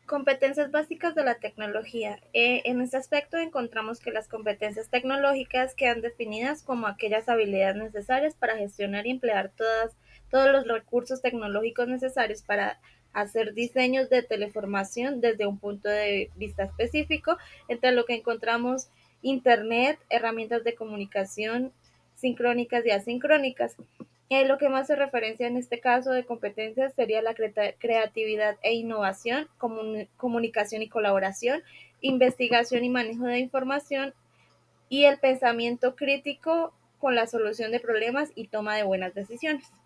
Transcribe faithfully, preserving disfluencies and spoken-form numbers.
Competencias básicas de la tecnología. Eh, en este aspecto encontramos que las competencias tecnológicas quedan definidas como aquellas habilidades necesarias para gestionar y emplear todas, todos los recursos tecnológicos necesarios para hacer diseños de teleformación desde un punto de vista específico, entre lo que encontramos Internet, herramientas de comunicación sincrónicas y asincrónicas. Eh, lo que más se referencia en este caso de competencias sería la cre- creatividad e innovación, comun- comunicación y colaboración, investigación y manejo de información y el pensamiento crítico con la solución de problemas y toma de buenas decisiones.